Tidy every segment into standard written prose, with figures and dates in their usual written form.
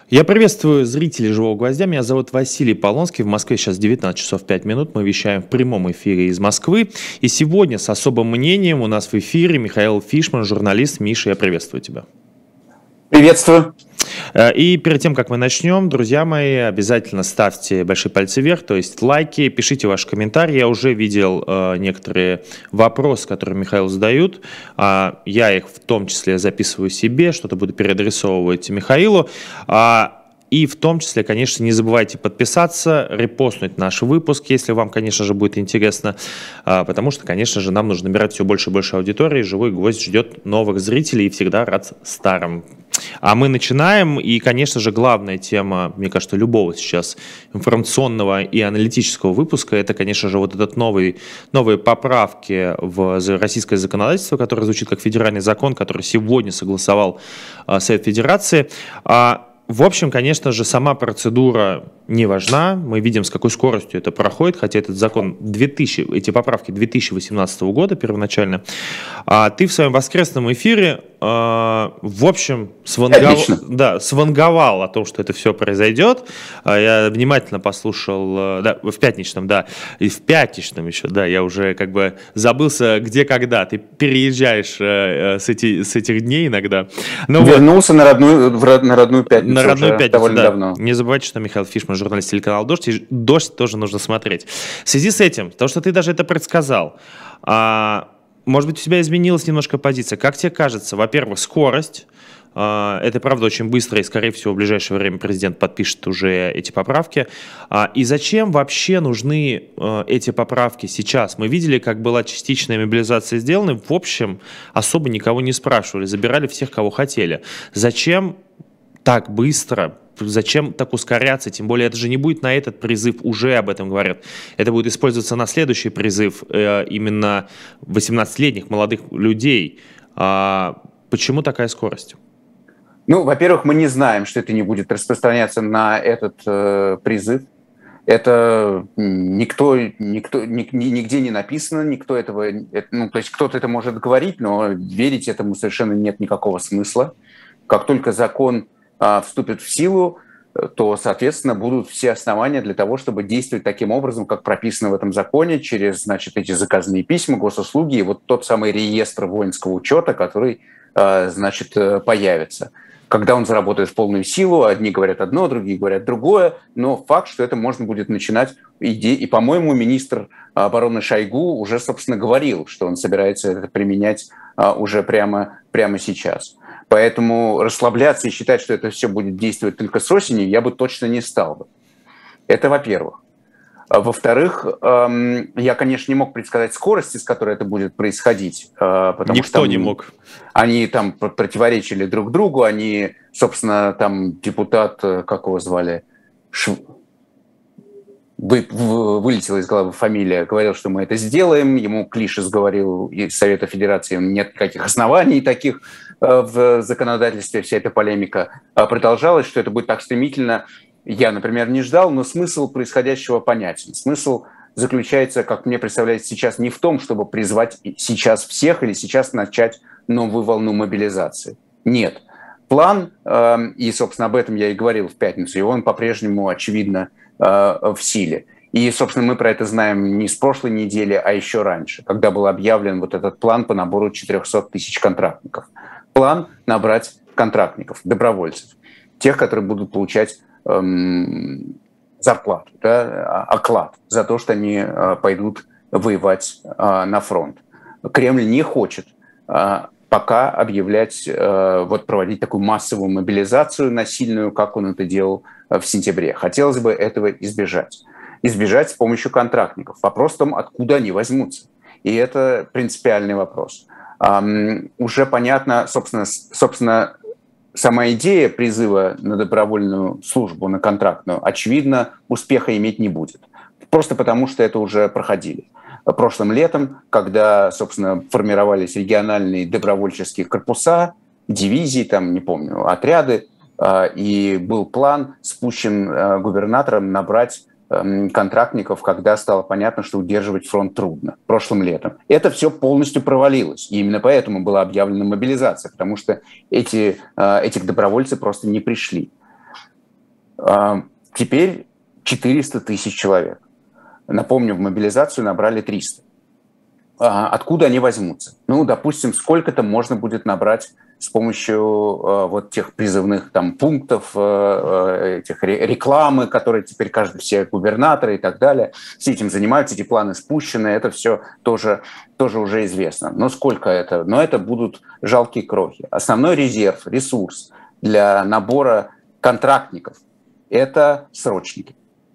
Я приветствую зрителей «Живого гвоздя». Меня зовут Василий Полонский. В Москве сейчас 19 часов 5 минут. Мы вещаем в прямом эфире из Москвы. И сегодня с особым мнением у нас в эфире Михаил Фишман, журналист. Миша, я приветствую тебя. Приветствую. И перед тем, как мы начнем, друзья мои, обязательно ставьте большие пальцы вверх, то есть лайки, пишите ваши комментарии. Я уже видел некоторые вопросы, которые Михаил задают. Я их в том числе записываю себе, что-то буду переадресовывать Михаилу. И в том числе, конечно, не забывайте подписаться, репостнуть наш выпуск, если вам, конечно же, будет интересно, потому что, конечно же, нам нужно набирать все больше и больше аудитории. «Живой гвоздь» ждет новых зрителей и всегда рад старым. А мы начинаем, и, конечно же, главная тема, мне кажется, любого сейчас информационного и аналитического выпуска, это, конечно же, вот этот новые поправки в российское законодательство, которое звучит как федеральный закон, который сегодня согласовал Совет Федерации. В общем, конечно же, сама процедура не важна. Мы видим, с какой скоростью это проходит, хотя этот закон эти поправки 2018 года первоначально. Ты в своем воскресном эфире, в общем, сванговал о том, что это все произойдет. Я внимательно послушал, в пятничном, и в пятничном еще, я уже как бы забылся, где, когда. Ты переезжаешь с этих дней иногда. Вернулся на родную пятницу. На родную пятницу, довольно давно. Не забывайте, что Михаил Фишман, журналист телеканала «Дождь», и «Дождь» тоже нужно смотреть. В связи с этим, то, что ты даже это предсказал, может быть, у тебя изменилась немножко позиция. Как тебе кажется, во-первых, скорость, это, правда, очень быстро, и, скорее всего, в ближайшее время президент подпишет уже эти поправки. И зачем вообще нужны эти поправки сейчас? Мы видели, как была частичная мобилизация сделана, в общем, особо никого не спрашивали, забирали всех, кого хотели. Зачем так быстро? Зачем так ускоряться? Тем более, это же не будет на этот призыв, уже об этом говорят. Это будет использоваться на следующий призыв именно 18-летних молодых людей. Почему такая скорость? Во-первых, мы не знаем, что это не будет распространяться на этот призыв. Это нигде не написано, никто этого... то есть кто-то это может говорить, но верить этому совершенно нет никакого смысла. Как только закон вступит в силу, то, соответственно, будут все основания для того, чтобы действовать таким образом, как прописано в этом законе, через, эти заказные письма, госуслуги и вот тот самый реестр воинского учета, который, появится. Когда он заработает в полную силу, одни говорят одно, другие говорят другое, но факт, что это можно будет начинать, и по-моему, министр обороны Шойгу уже, собственно, говорил, что он собирается это применять уже прямо сейчас. Поэтому расслабляться и считать, что это все будет действовать только с осени, я бы точно не стал бы. Это во-первых. Во-вторых, я, конечно, не мог предсказать скорости, с которой это будет происходить. Потому Никто что не мог. Они там противоречили друг другу. Они, собственно, там депутат, как его звали, вылетела из головы фамилия, говорил, что мы это сделаем. Ему Клишес говорил из Совета Федерации, нет никаких оснований таких в законодательстве. Вся эта полемика продолжалась, что это будет так стремительно. Я, например, не ждал, но смысл происходящего понятен. Смысл заключается, как мне представляется сейчас, не в том, чтобы призвать сейчас всех или сейчас начать новую волну мобилизации. Нет. План, и, собственно, об этом я и говорил в пятницу, и он по-прежнему, очевидно, в силе. И, собственно, мы про это знаем не с прошлой недели, а еще раньше, когда был объявлен вот этот план по набору 400 тысяч контрактников. План набрать контрактников, добровольцев, тех, которые будут получать зарплату, оклад за то, что они пойдут воевать на фронт. Кремль не хочет пока объявлять, проводить такую массовую мобилизацию насильную, как он это делал в сентябре. Хотелось бы этого избежать. Избежать с помощью контрактников. Вопрос в том, откуда они возьмутся. И это принципиальный вопрос. Уже понятно, собственно, сама идея призыва на добровольную службу, на контрактную, очевидно, успеха иметь не будет. Просто потому, что это уже проходили. Прошлым летом, когда, собственно, формировались региональные добровольческие корпуса, дивизии, отряды, и был план спущен губернатором набрать контрактников, когда стало понятно, что удерживать фронт трудно, прошлым летом. Это все полностью провалилось. И именно поэтому была объявлена мобилизация, потому что этих добровольцев просто не пришли. Теперь 400 тысяч человек. Напомню, в мобилизацию набрали 300. Откуда они возьмутся? Ну, допустим, сколько-то можно будет набрать с помощью вот тех призывных там пунктов, этих рекламы, которые теперь все губернаторы и так далее, все этим занимаются, эти планы спущены, это все тоже уже известно. Но сколько это? Но это будут жалкие крохи. Основной резерв, ресурс для набора контрактников – это срочники.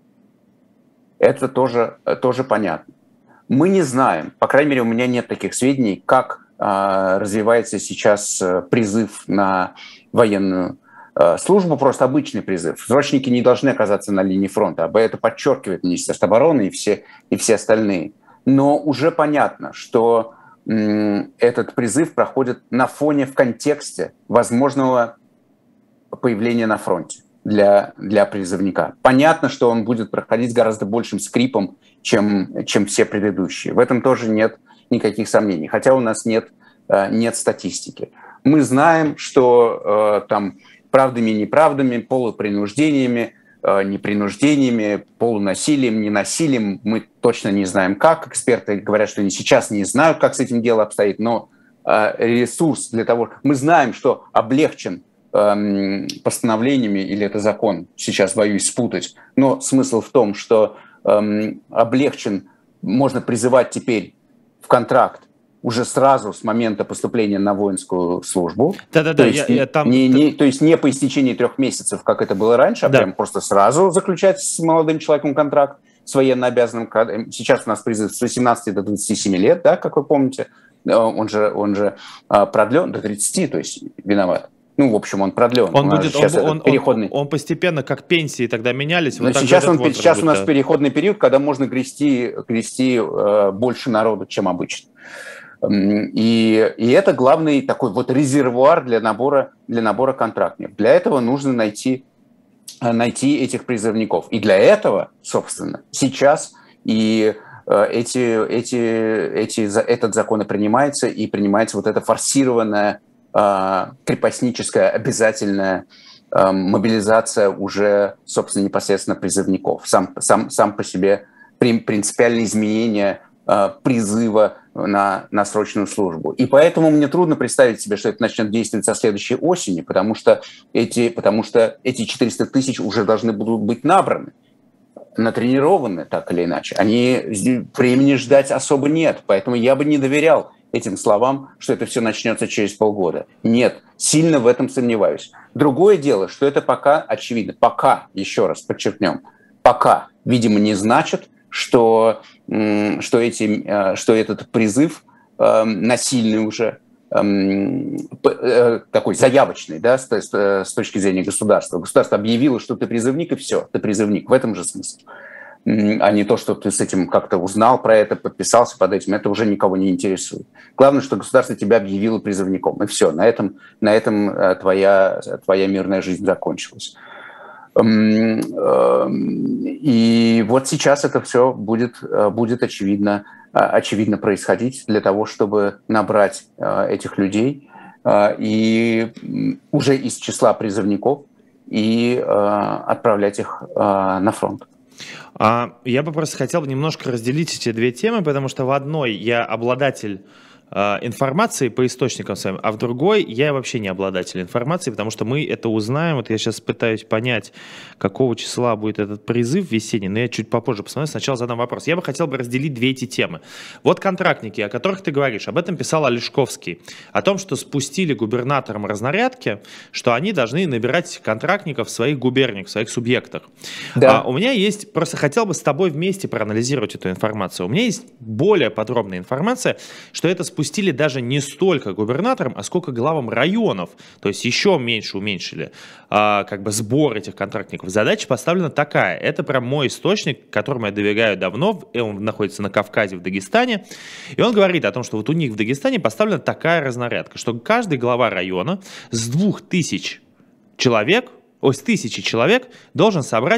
Это тоже понятно. Мы не знаем, по крайней мере, у меня нет таких сведений, как развивается сейчас призыв на военную службу, просто обычный призыв. Срочники не должны оказаться на линии фронта, об этом подчеркивает Министерство обороны и все остальные. Но уже понятно, что этот призыв проходит на фоне, в контексте возможного появления на фронте для призывника. Понятно, что он будет проходить с гораздо большим скрипом, чем все предыдущие. В этом тоже нет никаких сомнений, хотя у нас нет статистики. Мы знаем, что там правдами и неправдами, полупринуждениями, непринуждениями, полунасилием, ненасилием, мы точно не знаем как. Эксперты говорят, что они сейчас не знают, как с этим дело обстоит, но ресурс для того... Мы знаем, что облегчен постановлениями, или это закон, сейчас боюсь спутать, но смысл в том, что облегчен, можно призывать теперь в контракт уже сразу с момента поступления на воинскую службу. Да-да-да. То есть не по истечении 3 месяцев, как это было раньше, а прям просто сразу заключать с молодым человеком контракт, с военно обязанным. Сейчас у нас призыв с 18 до 27 лет, да, как вы помните. Он же продлен до 30, то есть виноват. Ну, в общем, он продлен. Он постепенно, как пенсии тогда менялись. Вот сейчас у нас переходный период, когда можно грести больше народу, чем обычно. И это главный такой вот резервуар для набора контрактников. Для этого нужно найти этих призывников. И для этого, собственно, сейчас и этот закон и принимается вот эта форсированная крепостническая обязательная мобилизация уже, собственно, непосредственно призывников. Сам по себе принципиальное изменение призыва на срочную службу. И поэтому мне трудно представить себе, что это начнет действовать со следующей осени, потому что эти 400 тысяч уже должны будут быть набраны, натренированы так или иначе. Времени ждать особо нет, поэтому я бы не доверял этим словам, что это все начнется через полгода. Нет, сильно в этом сомневаюсь. Другое дело, что это пока очевидно. Пока, еще раз подчеркнем, пока, видимо, не значит, что этот призыв насильный уже, такой заявочный, да, с точки зрения государства. Государство объявило, что ты призывник, и все, ты призывник. В этом же смысл. А не то, что ты с этим как-то узнал про это, подписался под этим, это уже никого не интересует. Главное, что государство тебя объявило призывником, и все, на этом твоя мирная жизнь закончилась. И вот сейчас это все будет очевидно происходить для того, чтобы набрать этих людей и уже из числа призывников и отправлять их на фронт. Я бы просто хотел немножко разделить эти две темы, потому что в одной я обладатель информации по источникам своим, а в другой я вообще не обладатель информации, потому что мы это узнаем. Вот я сейчас пытаюсь понять, какого числа будет этот призыв весенний, но я чуть попозже посмотрю. Сначала задам вопрос. Я бы хотел разделить две эти темы. Вот контрактники, о которых ты говоришь, об этом писал Олешковский, о том, что спустили губернаторам разнарядки, что они должны набирать контрактников в своих губерниях, в своих субъектах. Да. У меня есть, просто хотел бы с тобой вместе проанализировать эту информацию. У меня есть более подробная информация, что это спустили даже не столько губернаторам, а сколько главам районов, то есть еще меньше уменьшили сбор этих контрактников. Задача поставлена такая, это прям мой источник, к которому я доверяю давно, он находится на Кавказе, в Дагестане, и он говорит о том, что вот у них в Дагестане поставлена такая разнарядка, что каждый глава района с 1000 человек должен собрать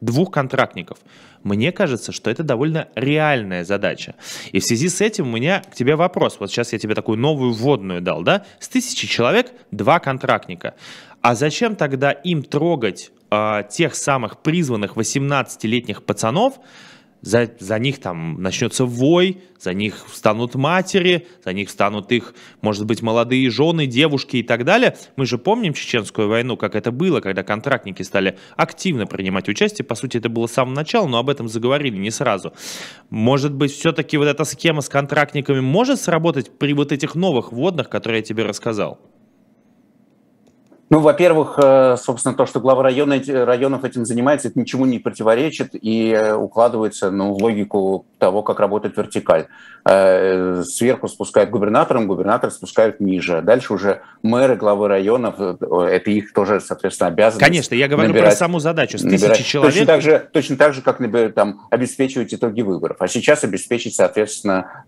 2 контрактников. Мне кажется, что это довольно реальная задача. И в связи с этим у меня к тебе вопрос. Вот сейчас я тебе такую новую вводную дал, да? С 1000 человек 2 контрактника. А зачем тогда им трогать тех самых призванных 18-летних пацанов? За них там начнется вой, за них станут матери, за них станут их, может быть, молодые жены, девушки и так далее. Мы же помним Чеченскую войну, как это было, когда контрактники стали активно принимать участие. По сути, это было с самого начала, но об этом заговорили не сразу. Может быть, все-таки вот эта схема с контрактниками может сработать при вот этих новых вводных, которые я тебе рассказал? Ну, во-первых, собственно, то, что глава районов этим занимается, это ничему не противоречит и укладывается в логику того, как работает вертикаль. Сверху спускают губернаторам, губернаторы спускают ниже. Дальше уже мэры, главы районов, это их тоже, соответственно, обязанность. Конечно, я говорю про саму задачу. С 1000 человек... Точно так же, как, например, там, обеспечивать итоги выборов. А сейчас обеспечить, соответственно,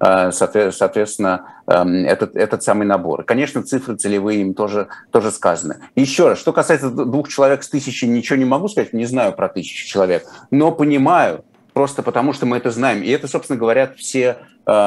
этот самый набор. Конечно, цифры целевые им тоже сказаны. Еще раз, что касается 2 человек с 1000, ничего не могу сказать, не знаю про 1000 человек, но понимаю, просто потому что мы это знаем. И это, собственно, говорят все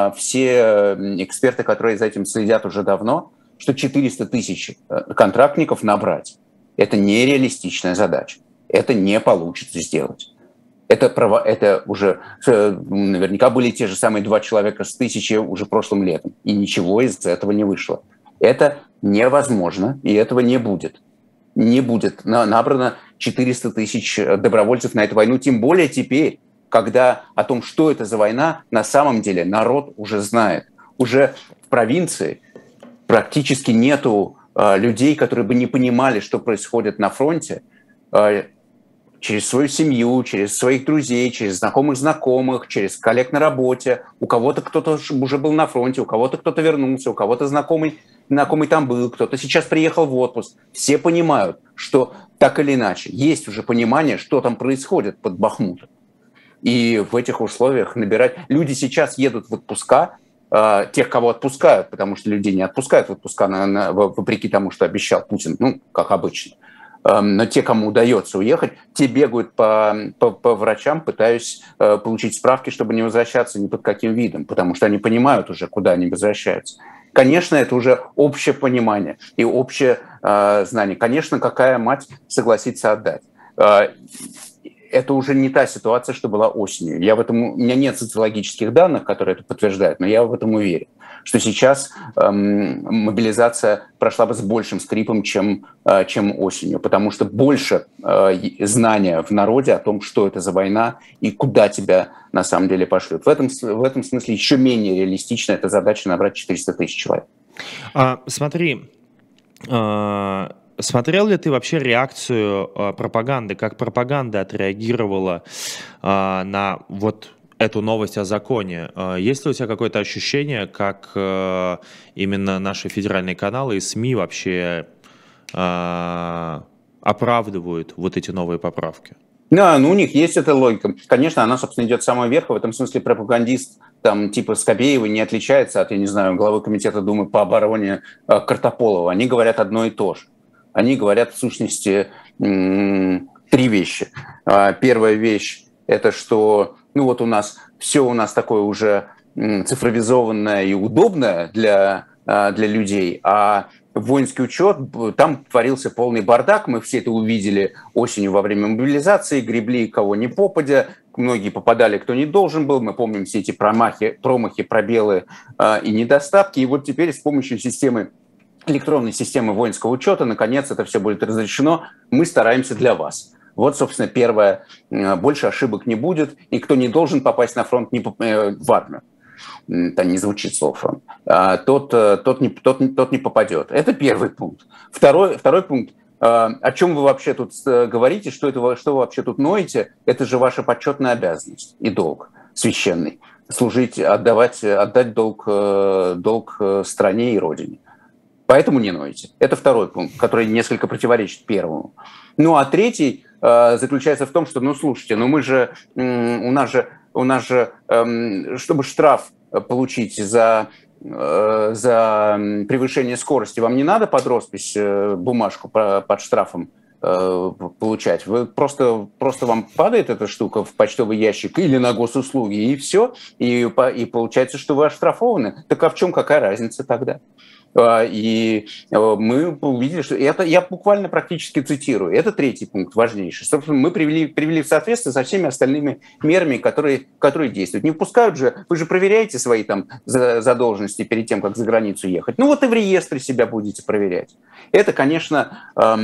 эксперты, которые за этим следят уже давно, что 400 тысяч контрактников набрать – это нереалистичная задача. Это не получится сделать. Это уже наверняка были те же самые 2 человека с 1000 уже прошлым летом, и ничего из этого не вышло. Это невозможно, и этого не будет. Не будет набрано 400 тысяч добровольцев на эту войну, тем более теперь, когда о том, что это за война, на самом деле народ уже знает. Уже в провинции практически нету людей, которые бы не понимали, что происходит на фронте, через свою семью, через своих друзей, через знакомых, через коллег на работе. У кого-то кто-то уже был на фронте, у кого-то кто-то вернулся, у кого-то знакомый там был, кто-то сейчас приехал в отпуск. Все понимают, что так или иначе есть уже понимание, что там происходит под Бахмутом. И в этих условиях набирать... Люди сейчас едут в отпуска, тех, кого отпускают, потому что людей не отпускают в отпуска, вопреки тому, что обещал Путин, как обычно. Но те, кому удается уехать, те бегают по врачам, пытаясь получить справки, чтобы не возвращаться ни под каким видом, потому что они понимают уже, куда они возвращаются. Конечно, это уже общее понимание и общее знание. Конечно, какая мать согласится отдать. Это уже не та ситуация, что была осенью. У меня нет социологических данных, которые это подтверждают, но я в этом уверен, что сейчас мобилизация прошла бы с большим скрипом, чем осенью, потому что больше знания в народе о том, что это за война и куда тебя на самом деле пошлют. В этом смысле еще менее реалистична эта задача набрать 400 тысяч человек. Смотри, смотрел ли ты вообще реакцию пропаганды, как пропаганда отреагировала на вот эту новость о законе? Есть ли у тебя какое-то ощущение, как именно наши федеральные каналы и СМИ вообще оправдывают вот эти новые поправки? Да, у них есть эта логика. Конечно, она, собственно, идет с самого верха. В этом смысле пропагандист типа Скобеева не отличается от, я не знаю, главы комитета Думы по обороне Картополова. Они говорят одно и то же. Они говорят, в сущности, 3 вещи. Первая вещь – это что у нас такое уже цифровизованное и удобное для людей, а воинский учет, там творился полный бардак, мы все это увидели осенью во время мобилизации, гребли кого ни попадя, многие попадали, кто не должен был, мы помним все эти промахи, пробелы и недостатки, и вот теперь с помощью электронной системы воинского учета, наконец, это все будет разрешено. Мы стараемся для вас. Вот, собственно, первое. Больше ошибок не будет. И кто не должен попасть на фронт, в армию. Это не звучит слово фронт. Тот не попадет. Это первый пункт. Второй пункт. О чем вы вообще тут говорите, что вы вообще тут ноете? Это же ваша почетная обязанность и долг священный. Служить, отдать долг стране и родине. Поэтому не нойте. Это второй пункт, который несколько противоречит первому. А третий заключается в том, что, слушайте, у нас же, чтобы штраф получить за превышение скорости, вам не надо под роспись бумажку под штрафом получать. Вы просто вам падает эта штука в почтовый ящик или на госуслуги, и все, и получается, что вы оштрафованы. Так а в чем какая разница тогда? И мы увидели, что это, я буквально практически цитирую, это третий пункт, важнейший. Собственно, мы привели в соответствие со всеми остальными мерами, которые действуют. Не впускают же, вы же проверяете свои там задолженности перед тем, как за границу ехать. Ну вот и в реестре себя будете проверять. Это, конечно,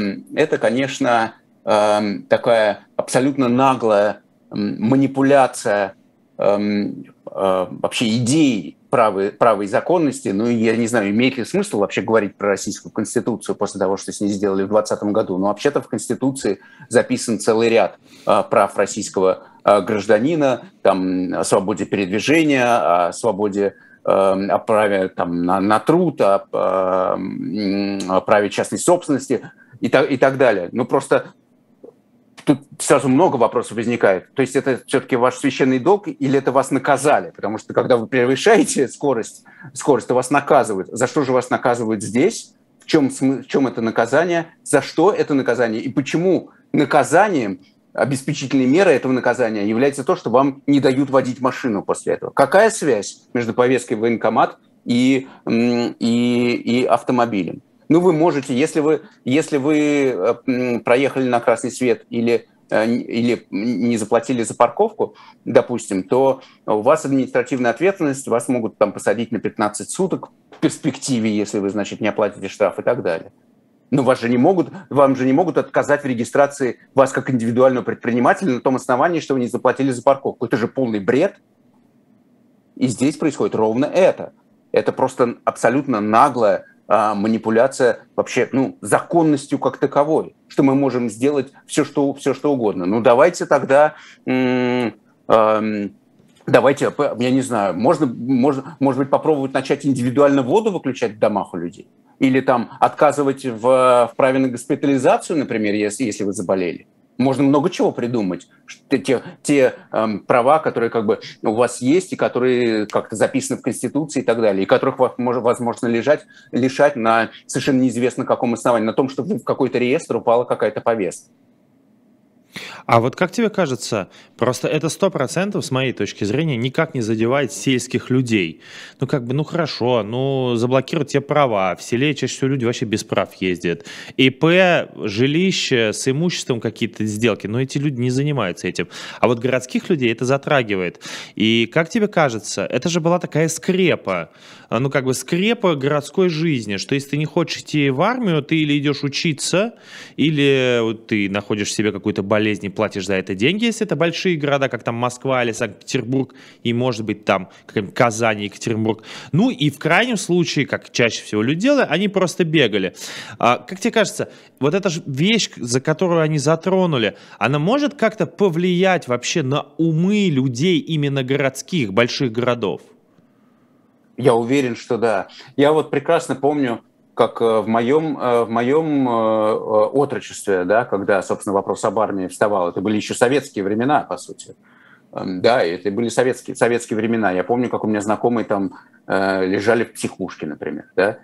такая абсолютно наглая манипуляция вообще идеей права и законности. Ну, я не знаю, имеет ли смысл вообще говорить про Российскую Конституцию после того, что с ней сделали в 2020 году. Но вообще-то в Конституции записан целый ряд прав российского гражданина, там, о свободе передвижения, о свободе, о праве там, на труд, о праве частной собственности и так далее. Ну, просто тут сразу много вопросов возникает. То есть это все-таки ваш священный долг или это вас наказали? Потому что когда вы превышаете скорость, то вас наказывают. За что же вас наказывают здесь? В чем это наказание? За что это наказание? И почему наказанием, обеспечительной мерой этого наказания является то, что вам не дают водить машину после этого? Какая связь между повесткой в военкомат и автомобилем? Ну, вы можете, если вы проехали на красный свет или не заплатили за парковку, допустим, то у вас административная ответственность, вас могут там посадить на 15 суток в перспективе, если вы, значит, не оплатите штраф и так далее. Но вам же не могут отказать в регистрации вас как индивидуального предпринимателя на том основании, что вы не заплатили за парковку. Это же полный бред. И здесь происходит ровно это. Это просто абсолютно наглая манипуляция вообще, законностью как таковой, что мы можем сделать все, что угодно. Ну, давайте тогда, давайте, я не знаю, может быть, попробовать начать индивидуально воду выключать в домах у людей? Или там отказывать в праве на госпитализацию, например, если вы заболели? Можно много чего придумать. Те права, которые как бы у вас есть и которые как-то записаны в Конституции и так далее, и которых возможно лишать на совершенно неизвестно каком основании, на том, что в какой-то реестр упала какая-то повестка. А вот как тебе кажется, просто это 100% с моей точки зрения никак не задевает сельских людей. Ну хорошо, заблокируют те права, в селе чаще всего люди вообще без прав ездят. ИП, жилище, с имуществом какие-то сделки, но эти люди не занимаются этим. А вот городских людей это затрагивает. И как тебе кажется, это же была такая скрепа, скрепа городской жизни, что если ты не хочешь идти в армию, ты или идешь учиться, или ты находишь себе какую-то болезнь и платишь за это деньги, если это большие города, как там Москва или Санкт-Петербург, и может быть там Казань, Екатеринбург. Ну и в крайнем случае, как чаще всего люди делали, они просто бегали. Как тебе кажется, вот эта же вещь, за которую они затронули, она может как-то повлиять вообще на умы людей именно городских, больших городов? Я уверен, что да. Я вот прекрасно помню, как в моем отрочестве, да, когда, собственно, вопрос об армии вставал, это были еще советские времена, по сути. Да, это были советские времена. Я помню, как у меня знакомые там лежали в психушке, например, да,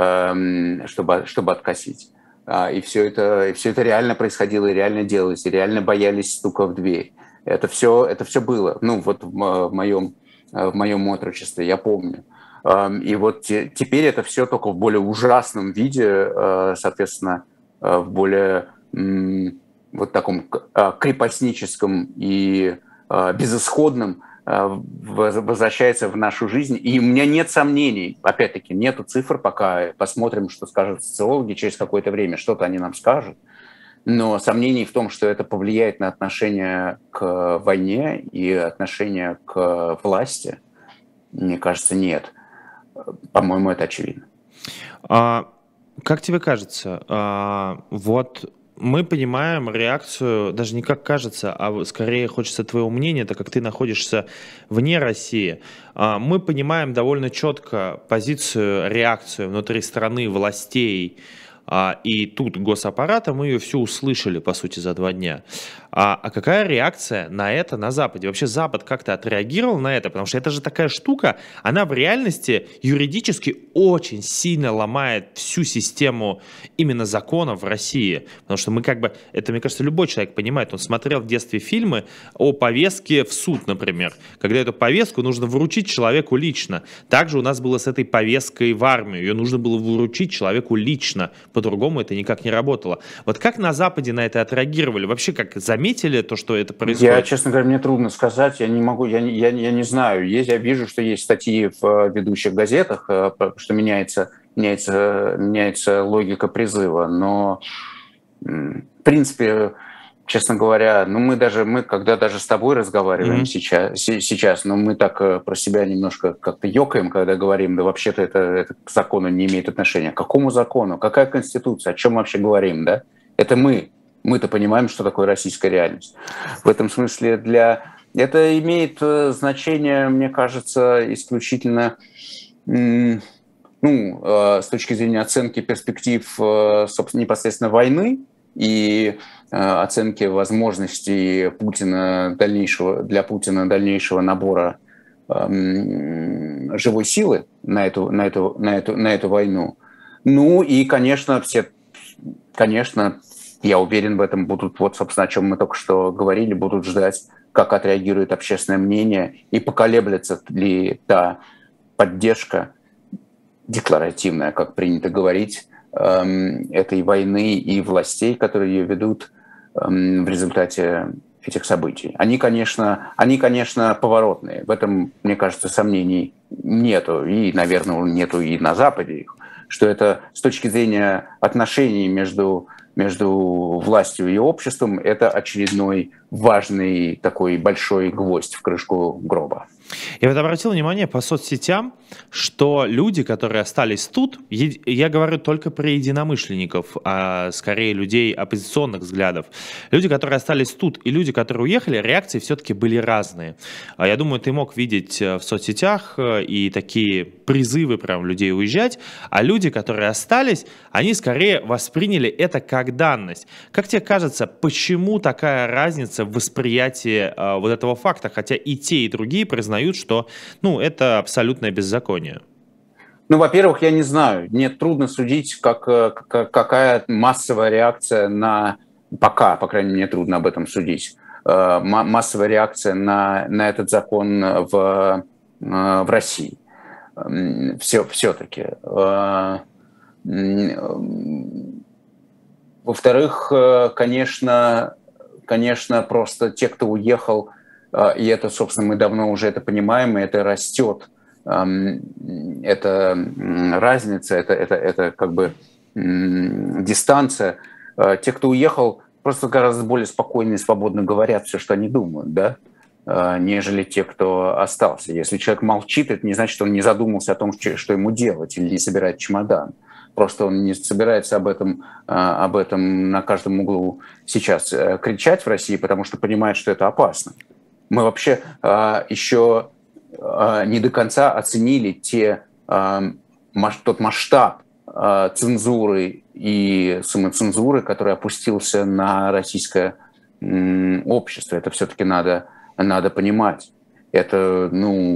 чтобы откосить. И все это реально происходило, и реально делалось, и реально боялись стука в дверь. Это все было. В моем отрочестве, я помню. И вот теперь это все только в более ужасном виде, соответственно, в более вот таком крепостническом и безысходном возвращается в нашу жизнь. И у меня нет сомнений, опять-таки, нету цифр пока, посмотрим, что скажут социологи через какое-то время, что-то они нам скажут. Но сомнений в том, что это повлияет на отношение к войне и отношение к власти, мне кажется, нет. По-моему, это очевидно. Как тебе кажется, вот мы понимаем реакцию, даже не как кажется, а скорее хочется твоего мнения, так как ты находишься вне России. Мы понимаем довольно четко позицию, реакцию внутри страны властей и тут госаппарата мы ее всю услышали, по сути, за 2 дня. А какая реакция на это на Западе? Вообще Запад как-то отреагировал на это? Потому что это же такая штука, она в реальности юридически очень сильно ломает всю систему именно законов в России. Потому что мы как бы, это, мне кажется, любой человек понимает, он смотрел в детстве фильмы о повестке в суд, например. Когда эту повестку нужно вручить человеку лично. Также у нас было с этой повесткой в армию. Ее нужно было вручить человеку лично. По-другому это никак не работало. Вот как на Западе на это отреагировали? Вообще как заметили то, что это происходит? Я, честно говоря, мне трудно сказать. Я не могу, я не знаю. Я вижу, что есть статьи в ведущих газетах, что меняется логика призыва. Но, в принципе, честно говоря, мы когда даже с тобой разговариваем сейчас, но мы так про себя немножко как-то ёкаем, когда говорим, да вообще-то это к закону не имеет отношения. К какому закону? Какая конституция? О чем мы вообще говорим, да? Это мы-то понимаем, что такое российская реальность. В этом смысле это имеет значение, мне кажется, исключительно с точки зрения оценки перспектив, собственно, непосредственно войны и оценки возможностей для Путина дальнейшего набора живой силы на эту войну. Ну и, конечно, я уверен в этом, будут, вот, собственно, о чем мы только что говорили, будут ждать, как отреагирует общественное мнение и поколеблется ли та поддержка декларативная, как принято говорить, этой войны и властей, которые ее ведут в результате этих событий. Они, конечно, поворотные. В этом, мне кажется, сомнений нету. И, наверное, нету и на Западе их. Что это с точки зрения отношений между властью и обществом, это очередной важный такой большой гвоздь в крышку гроба. Я вот обратил внимание по соцсетям, что люди, которые остались тут, я говорю только про единомышленников, а скорее людей оппозиционных взглядов, люди, которые остались тут и люди, которые уехали, реакции все-таки были разные. Я думаю, ты мог видеть в соцсетях и такие призывы прям людей уезжать, а люди, которые остались, они скорее восприняли это как данность. Как тебе кажется, почему такая разница в восприятии вот этого факта, хотя и те, и другие признают, что это абсолютное беззаконие? Во-первых, я не знаю. Мне трудно судить, какая массовая реакция пока, по крайней мере, трудно об этом судить. Массовая реакция на этот закон в России. Все-таки. Во-вторых, конечно, просто те, кто уехал, и это, собственно, мы давно уже это понимаем, и это растет. Это разница, это как бы дистанция. Те, кто уехал, просто гораздо более спокойно и свободно говорят все, что они думают, да, нежели те, кто остался. Если человек молчит, это не значит, что он не задумался о том, что ему делать, или не собирает чемодан. Просто он не собирается об этом на каждом углу сейчас кричать в России, потому что понимает, что это опасно. Мы вообще еще не до конца оценили тот масштаб цензуры и самоцензуры, который опустился на российское общество. Это все-таки надо понимать. Это,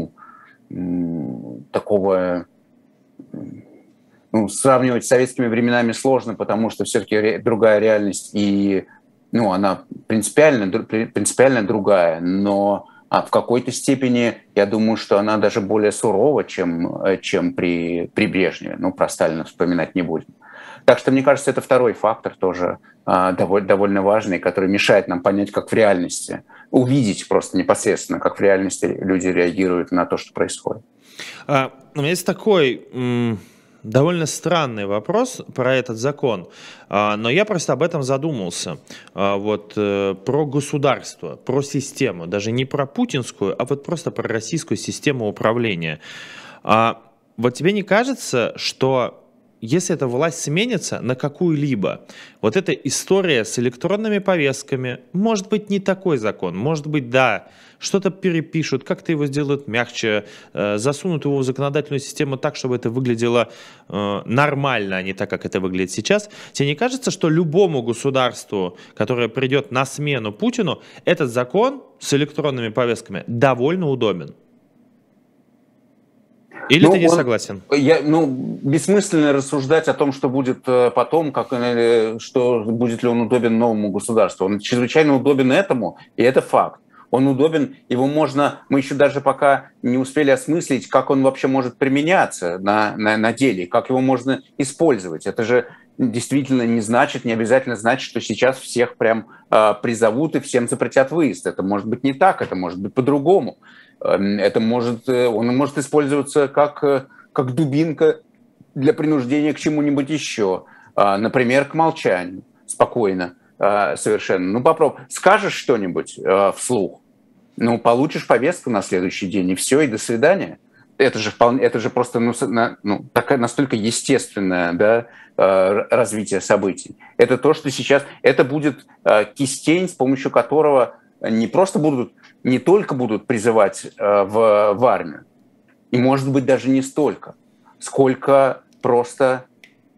такого... сравнивать с советскими временами сложно, потому что все-таки другая реальность, и она принципиально другая, но в какой-то степени, я думаю, что она даже более сурова, чем при Брежневе. Про Сталина вспоминать не будем. Так что, мне кажется, это второй фактор тоже довольно важный, который мешает нам понять, как в реальности, увидеть просто непосредственно, как в реальности люди реагируют на то, что происходит. У меня есть такой... довольно странный вопрос про этот закон, но я просто об этом задумался. Про государство, про систему, даже не про путинскую, а просто про российскую систему управления. Вот тебе не кажется, что если эта власть сменится на какую-либо, вот эта история с электронными повестками, может быть, не такой закон, может быть, да, что-то перепишут, как-то его сделают мягче, засунут его в законодательную систему так, чтобы это выглядело нормально, а не так, как это выглядит сейчас. Тебе не кажется, что любому государству, которое придет на смену Путину, этот закон с электронными повестками довольно удобен? Или ты не согласен? Бессмысленно рассуждать о том, что будет потом, что будет ли он удобен новому государству. Он чрезвычайно удобен этому, и это факт. Он удобен, мы еще даже пока не успели осмыслить, как он вообще может применяться на деле, как его можно использовать. Это же действительно не обязательно значит, что сейчас всех прям призовут и всем запретят выезд. Это может быть не так, это может быть по-другому. Он может использоваться как дубинка для принуждения к чему-нибудь еще. Например, к молчанию. Спокойно. Совершенно. Попробуй. Скажешь что-нибудь вслух, получишь повестку на следующий день, и все, и до свидания. Это же просто настолько естественное, да, развитие событий. Это то, что сейчас... Это будет кистень, с помощью которого не только будут призывать в армию, и, может быть, даже не столько, сколько просто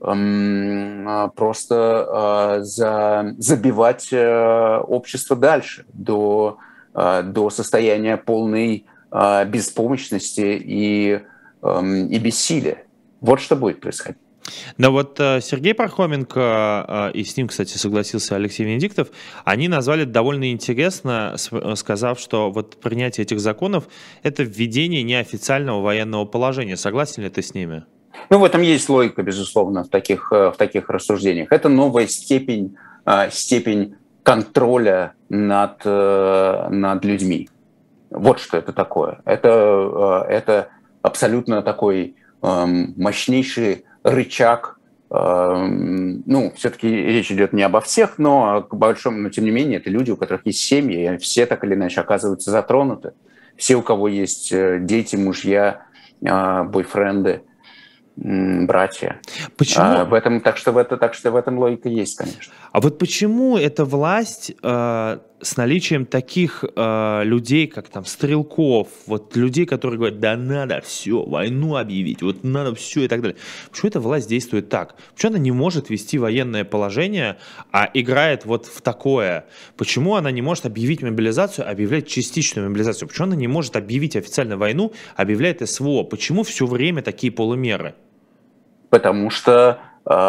забивать общество дальше до состояния полной беспомощности и бессилия. Вот что будет происходить. Но вот Сергей Пархоменко, и с ним, кстати, согласился Алексей Венедиктов, они назвали довольно интересно, сказав, что вот принятие этих законов – это введение неофициального военного положения. Согласен ли ты с ними? В этом есть логика, безусловно, в таких рассуждениях. Это новая степень контроля над людьми. Вот что это такое. Это абсолютно такой мощнейший рычаг. Все-таки речь идет не обо всех, но тем не менее, это люди, у которых есть семьи, и все так или иначе оказываются затронуты. Все, у кого есть дети, мужья, бойфренды, братья. Почему? Так что в этом логика есть, конечно. А вот почему эта власть с наличием таких людей, как там Стрелков, вот людей, которые говорят, да надо все, войну объявить, вот надо все и так далее. Почему эта власть действует так? Почему она не может вести военное положение, а играет вот в такое? Почему она не может объявить мобилизацию, объявлять частичную мобилизацию? Почему она не может объявить официально войну, объявляет СВО? Почему все время такие полумеры? Потому что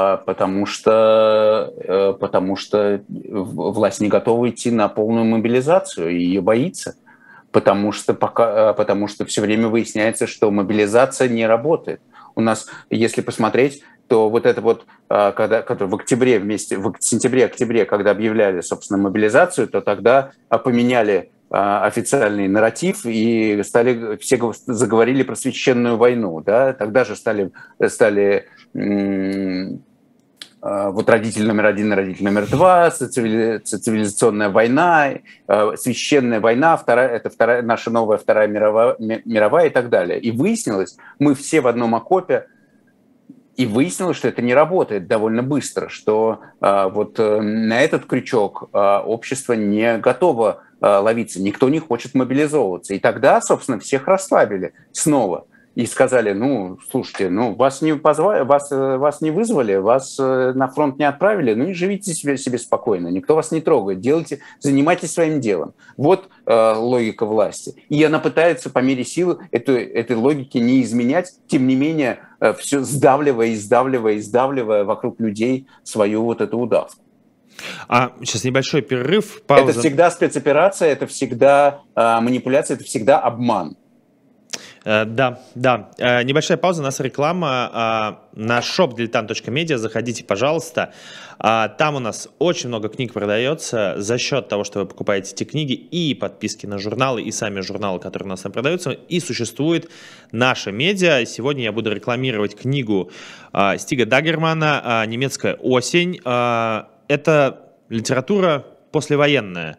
власть не готова идти на полную мобилизацию, и ее боится. Потому что все время выясняется, что мобилизация не работает. У нас, если посмотреть, то когда в сентябре-октябре, когда объявляли, собственно, мобилизацию, то тогда поменяли официальный нарратив и все заговорили про священную войну, да? Тогда же стали родитель номер один и родитель номер два, цивилизационная война, священная война, наша новая Вторая мировая и так далее. И выяснилось, мы все в одном окопе, и выяснилось, что это не работает довольно быстро, что на этот крючок общество не готово ловиться, никто не хочет мобилизовываться. И тогда, собственно, всех расслабили снова. И сказали, слушайте, вас не вызвали, вас на фронт не отправили, и живите себе спокойно, никто вас не трогает, занимайтесь своим делом. Вот логика власти. И она пытается по мере силы этой логики не изменять, тем не менее, все сдавливая вокруг людей свою эту удавку. Сейчас небольшой перерыв. Пауза. Это всегда спецоперация, это всегда манипуляция, это всегда обман. Да. Небольшая пауза, у нас реклама на shop.diletant.media. Заходите, пожалуйста. Там у нас очень много книг продается за счет того, что вы покупаете эти книги и подписки на журналы, и сами журналы, которые у нас там продаются. И существует наша медиа. Сегодня я буду рекламировать книгу Стига Дагермана «Немецкая осень». Это литература послевоенная.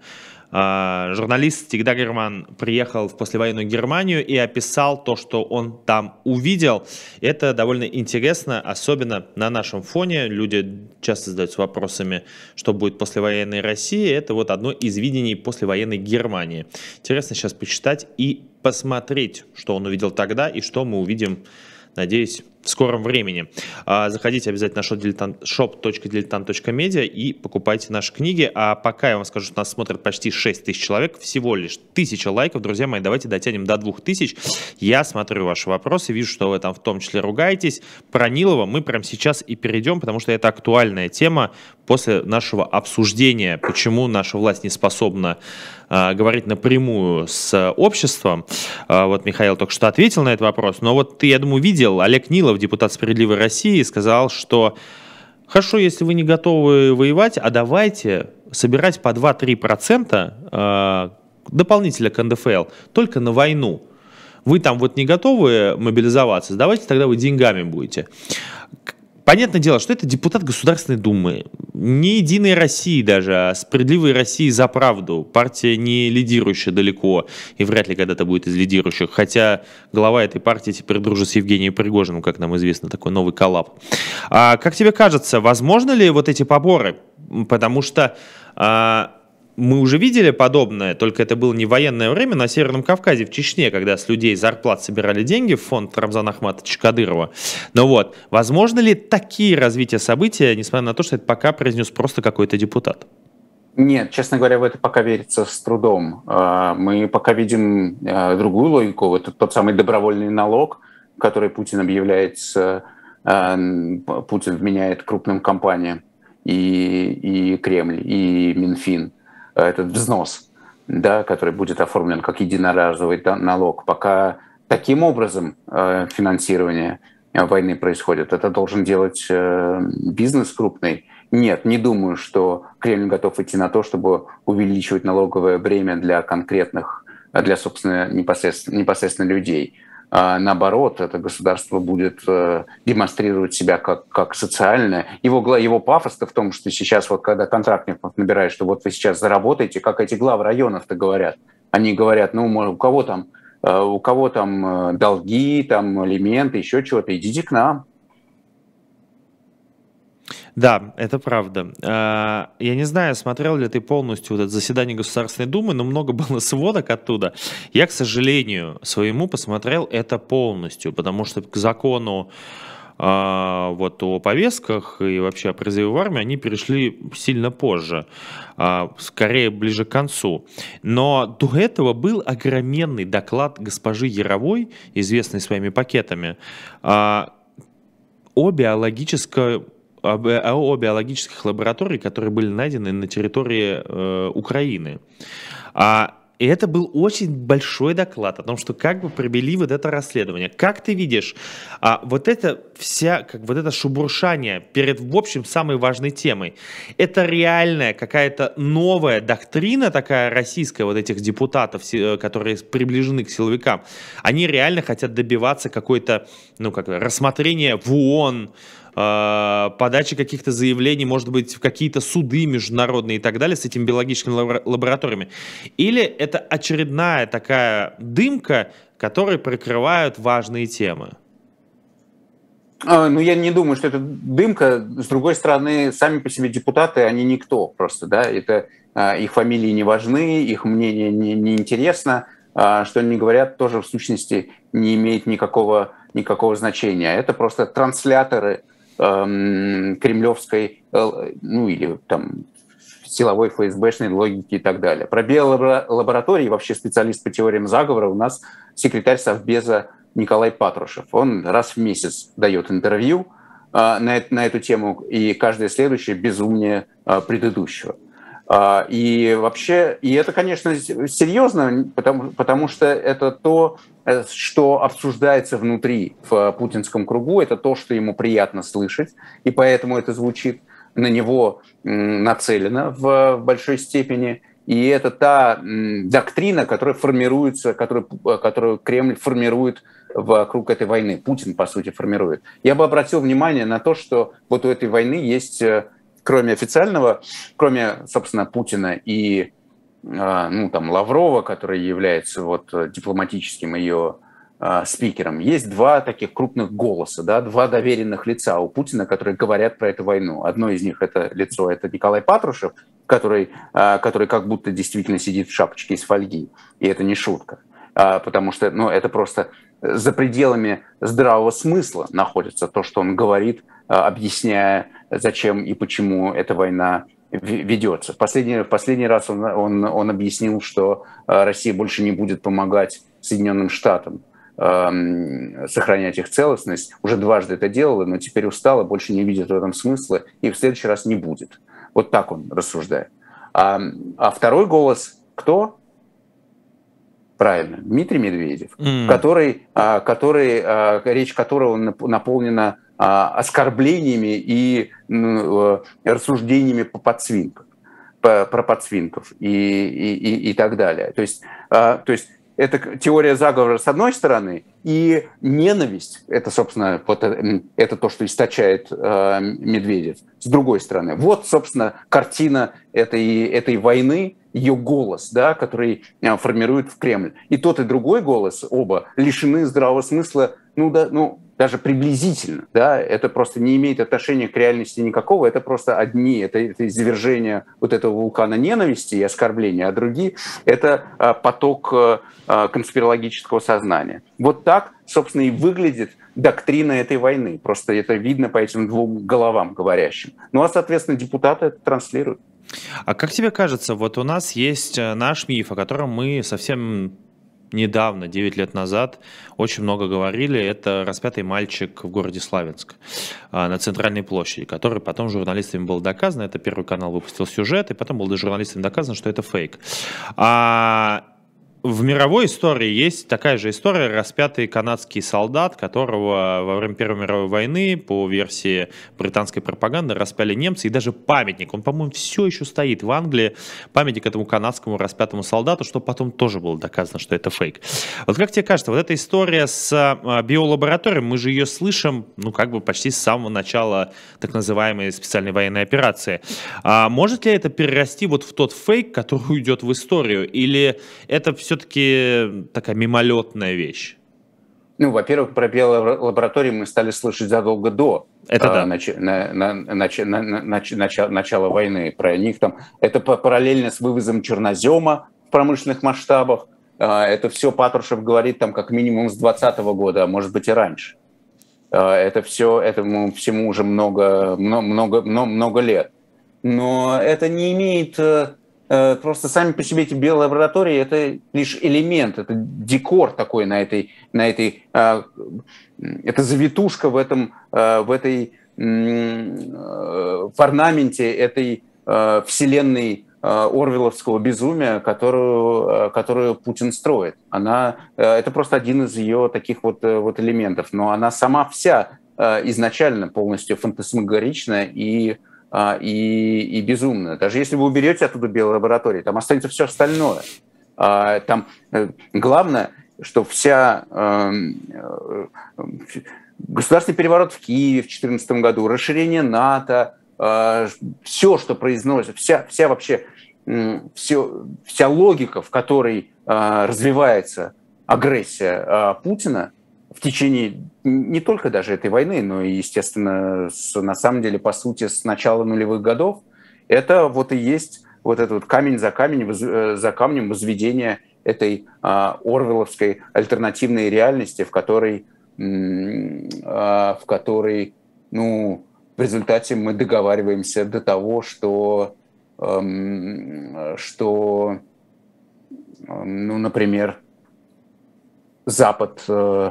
Журналист Стиг Дагерман приехал в послевоенную Германию и описал то, что он там увидел. Это довольно интересно, особенно на нашем фоне. Люди часто задаются вопросами, что будет послевоенной России. Это вот одно из видений послевоенной Германии. Интересно сейчас почитать и посмотреть, что он увидел тогда и что мы увидим, надеюсь, в скором времени. Заходите обязательно на shop.diletant.media и покупайте наши книги. А пока я вам скажу, что нас смотрят почти 6 тысяч человек, всего лишь 1000 лайков. Друзья мои, давайте дотянем до 2000. Я смотрю ваши вопросы, вижу, что вы там в том числе ругаетесь. Про Нилова мы прямо сейчас и перейдем, потому что это актуальная тема после нашего обсуждения, почему наша власть не способна говорить напрямую с обществом. Вот Михаил только что ответил на этот вопрос. Но вот ты, я думаю, видел, Олег Нилов, депутат «Справедливой России», сказал, что хорошо, если вы не готовы воевать, а давайте собирать по 2-3% дополнительно к НДФЛ только на войну. Вы там вот не готовы мобилизоваться, давайте тогда вы деньгами будете. Понятное дело, что это депутат Государственной Думы, не «Единой России» даже, а «Справедливой России за правду». Партия не лидирующая далеко и вряд ли когда-то будет из лидирующих, хотя глава этой партии теперь дружит с Евгением Пригожиным, как нам известно, такой новый коллаб. Как тебе кажется, возможно ли вот эти поборы? Потому что мы уже видели подобное, только это было не в военное время, на Северном Кавказе, в Чечне, когда с людей зарплат собирали деньги в фонд Рамзана Ахматовича Кадырова. Но вот, возможно ли такие развития событий, несмотря на то, что это пока произнес просто какой-то депутат? Нет, честно говоря, в это пока верится с трудом. Мы пока видим другую логику. Это тот самый добровольный налог, который Путин объявляет, Путин вменяет крупным компаниям, и Кремль, и Минфин. Этот взнос, да, который будет оформлен как единоразовый налог. Пока таким образом финансирование войны происходит, это должен делать бизнес крупный. Нет, не думаю, что Кремль готов идти на то, чтобы увеличивать налоговое бремя для конкретных, для, собственно, непосредственно людей. Наоборот, это государство будет демонстрировать себя как социальное. Его пафос-то в том, что сейчас, вот, когда контрактников набирают, что вот вы сейчас заработаете, как эти главы районов-то говорят. Они говорят, ну, у кого там долги, там, алименты, еще чего-то, идите к нам. Да, это правда. Я не знаю, смотрел ли ты полностью вот это заседание Государственной Думы, но много было сводок оттуда. Я, к сожалению, своему посмотрел это полностью, потому что к закону вот о повестках и вообще о призыве в армию они перешли сильно позже, скорее ближе к концу. Но до этого был огроменный доклад госпожи Яровой, известной своими пакетами, о биологических лабораториях, которые были найдены на территории Украины. И это был очень большой доклад о том, что как бы провели вот это расследование. Как ты видишь, вот это шебуршание перед, в общем, самой важной темой, это реальная какая-то новая доктрина такая российская, вот этих депутатов, которые приближены к силовикам, они реально хотят добиваться какой-то, рассмотрения в ООН, подачи каких-то заявлений, может быть, в какие-то суды международные и так далее с этими биологическими лабораториями? Или это очередная такая дымка, которой прикрывают важные темы? Ну, я не думаю, что это дымка. С другой стороны, сами по себе депутаты, они никто просто, да, это их фамилии не важны, их мнение не интересно, что они говорят, тоже в сущности не имеет никакого значения. Это просто трансляторы кремлевской, или там силовой ФСБшной логики и так далее. Про биолаборатории, вообще специалист по теориям заговора, у нас секретарь Совбеза Николай Патрушев. Он раз в месяц дает интервью на эту тему, и каждое следующее безумнее предыдущего. И вообще, и это, конечно, серьезно, потому что это то, что обсуждается внутри в путинском кругу, это то, что ему приятно слышать, и поэтому это звучит на него нацелено в большой степени. И это та доктрина, которая формируется, которую Кремль формирует вокруг этой войны. Путин, по сути, формирует. Я бы обратил внимание на то, что вот у этой войны есть, кроме, собственно, Путина и ну, там, Лаврова, который является вот дипломатическим ее спикером, есть два таких крупных голоса, да, два доверенных лица у Путина, которые говорят про эту войну. Одно из них это лицо, это Николай Патрушев, который как будто действительно сидит в шапочке из фольги, и это не шутка, потому что, ну, это просто за пределами здравого смысла находится то, что он говорит, объясняя, зачем и почему эта война ведется. В последний раз он объяснил, что Россия больше не будет помогать Соединенным Штатам сохранять их целостность. Уже дважды это делала, но теперь устала, больше не видит в этом смысла и в следующий раз не будет. Вот так он рассуждает. А второй голос кто? Правильно, Дмитрий Медведев, который речь которого наполнена оскорблениями и рассуждениями про подсвинков и так далее. То есть это теория заговора с одной стороны, и ненависть, это, собственно, вот это то, что источает Медведев, с другой стороны. Вот, собственно, картина этой войны, ее голос, да, который формирует в Кремль. И тот, и другой голос, оба, лишены здравого смысла, даже приблизительно, да, это просто не имеет отношения к реальности никакого, это просто это извержение вот этого вулкана ненависти и оскорбления, а другие — это поток конспирологического сознания. Вот так, собственно, и выглядит доктрина этой войны. Просто это видно по этим двум головам говорящим. Ну, а, соответственно, депутаты это транслируют. А как тебе кажется, вот у нас есть наш миф, о котором мы совсем недавно, 9 лет назад, очень много говорили, это распятый мальчик в городе Славянск на Центральной площади, который потом журналистами был доказано, это Первый канал выпустил сюжет, и потом было журналистами доказано, что это фейк. В мировой истории есть такая же история: распятый канадский солдат, которого во время Первой мировой войны, по версии британской пропаганды, распяли немцы, и даже памятник, он, по-моему, все еще стоит в Англии, памятник этому канадскому распятому солдату, что потом тоже было доказано, что это фейк. Вот как тебе кажется, вот эта история с биолабораторией, мы же ее слышим, почти с самого начала так называемой специальной военной операции. Может ли это перерасти вот в тот фейк, который уйдет в историю, или это все-таки такая мимолетная вещь? Ну, во-первых, про биолаборатории мы стали слышать задолго до начала войны. Про них там это параллельно с вывозом чернозема в промышленных масштабах. Это все Патрушев говорит там как минимум с 2020 года, а может быть и раньше. Это все, этому всему уже много лет. Но это не имеет... Просто сами по себе эти биолаборатории — это лишь элемент, это декор такой это завитушка в этой орнаменте этой вселенной орвелловского безумия, которую Путин строит. Это просто один из ее таких вот элементов, но она сама вся изначально полностью фантасмагорична и безумно. Даже если вы уберете оттуда биолаборатории, там останется все остальное. Там главное, что государственный переворот в Киеве в 2014 году, расширение НАТО, все, что произносит, вся логика, в которой развивается агрессия Путина в течение не только даже этой войны, но и, естественно, на самом деле, по сути, с начала нулевых годов, это вот и есть вот этот вот камень за камнем возведения этой орвелловской альтернативной реальности, в которой в результате мы договариваемся до того, что например, Запад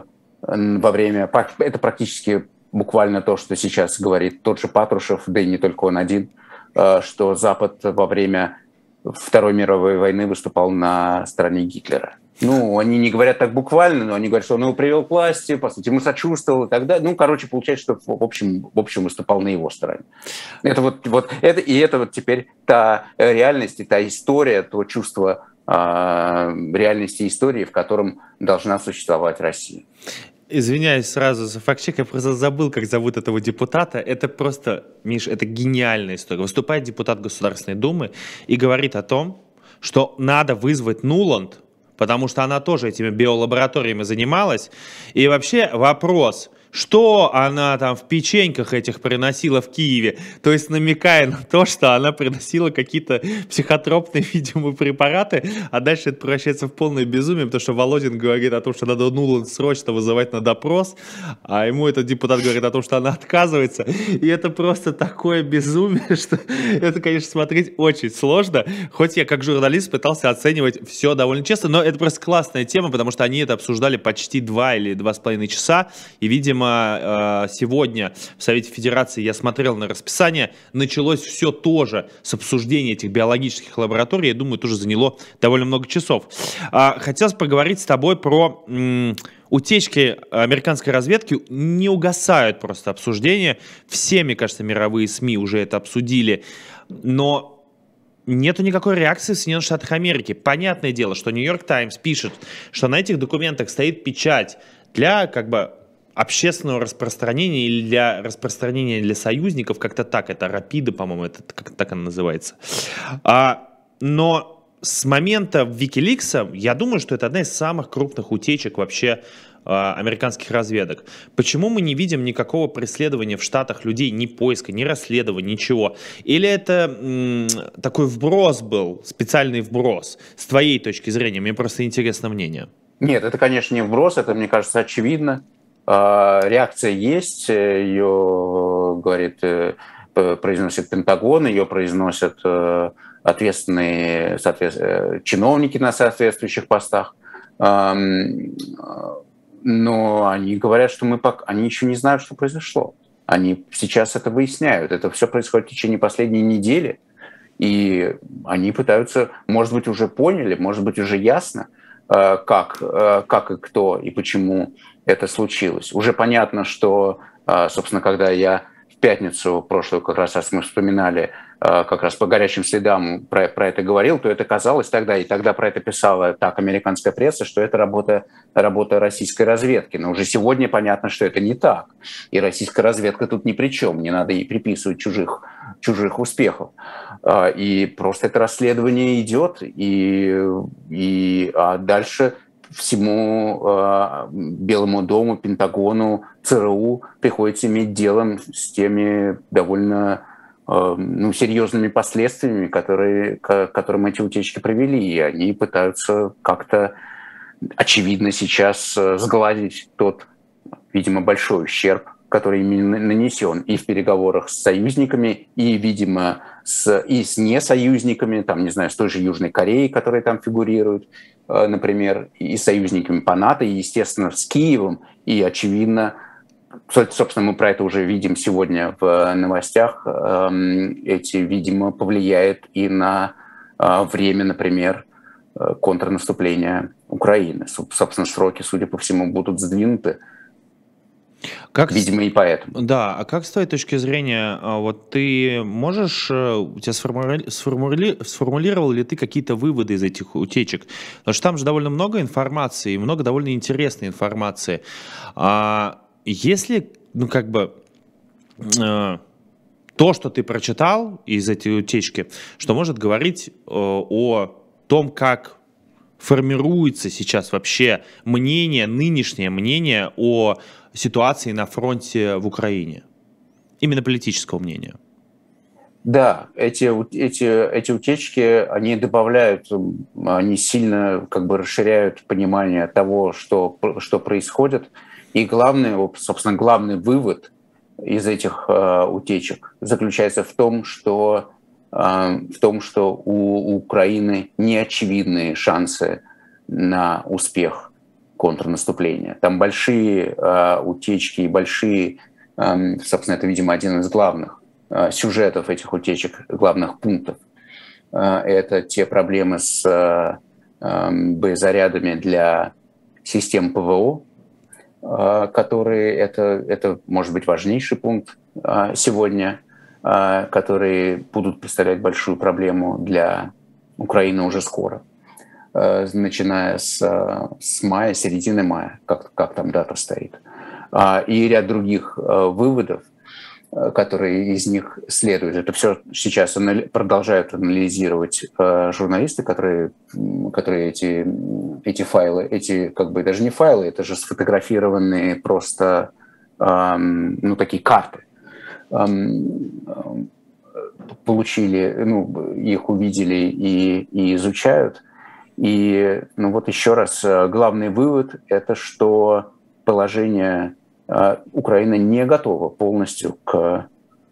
это практически буквально то, что сейчас говорит тот же Патрушев, да и не только он один, что Запад во время Второй мировой войны выступал на стороне Гитлера. Они не говорят так буквально, но они говорят, что он его привел к власти, по сути, ему сочувствовал и так далее. Получается, что в общем выступал на его стороне. Это теперь та реальность и та история, то чувство реальности истории, в котором должна существовать Россия. Извиняюсь сразу за факт-чек, я просто забыл, как зовут этого депутата. Это просто, Миш, это гениальная история. Выступает депутат Государственной Думы и говорит о том, что надо вызвать Нуланд, потому что она тоже этими биолабораториями занималась. И вообще вопрос, что она там в печеньках этих приносила в Киеве, то есть намекая на то, что она приносила какие-то психотропные, видимо, препараты, а дальше это превращается в полное безумие, потому что Володин говорит о том, что надо Нуланд срочно вызывать на допрос, а ему этот депутат говорит о том, что она отказывается, и это просто такое безумие, что это, конечно, смотреть очень сложно, хоть я как журналист пытался оценивать все довольно честно, но это просто классная тема, потому что они это обсуждали почти 2 или 2,5 часа, и, видимо, сегодня в Совете Федерации, я смотрел на расписание, началось все тоже с обсуждения этих биологических лабораторий, я думаю, тоже заняло довольно много часов. Хотелось поговорить с тобой про утечки американской разведки. Не угасают просто обсуждения, все, мне кажется, мировые СМИ уже это обсудили, но нету никакой реакции в Соединенных Штатах Америки. Понятное дело, что Нью-Йорк Таймс пишет, что на этих документах стоит печать для общественного распространения или для распространения для союзников, как-то так, это рапиды, по-моему, это как так она называется. Но с момента Викиликса, я думаю, что это одна из самых крупных утечек вообще американских разведок. Почему мы не видим никакого преследования в Штатах людей, ни поиска, ни расследования, ничего? Или это такой вброс был, специальный вброс? С твоей точки зрения, мне просто интересно мнение. Нет, это, конечно, не вброс, это, мне кажется, очевидно. Реакция есть, ее, говорит, произносит Пентагон, ее произносят ответственные чиновники на соответствующих постах. Но они говорят, что они еще не знают, что произошло. Они сейчас это выясняют. Это все происходит в течение последней недели. И они пытаются, может быть, уже поняли, может быть, уже ясно, как и кто и почему это случилось. Уже понятно, что, собственно, когда я в пятницу прошлую как раз мы вспоминали, как раз по горячим следам про это говорил, то это казалось тогда, и тогда про это писала так американская пресса, что это работа российской разведки. Но уже сегодня понятно, что это не так. И российская разведка тут ни при чем, не надо ей приписывать чужих успехов. И просто это расследование идет, а дальше всему Белому дому, Пентагону, ЦРУ приходится иметь дело с теми довольно серьезными последствиями, которым эти утечки привели. И они пытаются как-то, очевидно, сейчас сгладить тот, видимо, большой ущерб, который им нанесен и в переговорах с союзниками, и, видимо, с несоюзниками, там, не знаю, с той же Южной Кореей, которые там фигурируют, например, и союзниками по НАТО, и, естественно, с Киевом, и, очевидно, собственно, мы про это уже видим сегодня в новостях, видимо, повлияет и на время, например, контрнаступления Украины. Собственно, сроки, судя по всему, будут сдвинуты. Видимо, и поэтому. Да, а как с твоей точки зрения, вот ты можешь, у тебя сформулировал ли ты какие-то выводы из этих утечек? Потому что там же довольно много информации, много довольно интересной информации. Если, то, что ты прочитал из этой утечки, что может говорить о том, как формируется сейчас вообще нынешнее мнение о ситуации на фронте в Украине? Именно политического мнения. Да, эти утечки, они добавляют, они сильно расширяют понимание того, что происходит. И главный вывод из этих утечек заключается в том, что у Украины неочевидные шансы на успех контрнаступления. Там большие утечки и большие, собственно, это, видимо, один из главных сюжетов этих утечек, главных пунктов. Это те проблемы с боезарядами для систем ПВО, которые, это может быть важнейший пункт сегодня, которые будут представлять большую проблему для Украины уже скоро, начиная с мая, середины мая, как там дата стоит. И ряд других выводов. которые из них следуют. Это все сейчас продолжают анализировать журналисты, которые эти файлы, эти как бы даже не файлы, это же сфотографированные просто такие карты. Получили, их увидели и изучают. И вот еще раз, главный вывод – это что положение Украины не готова полностью к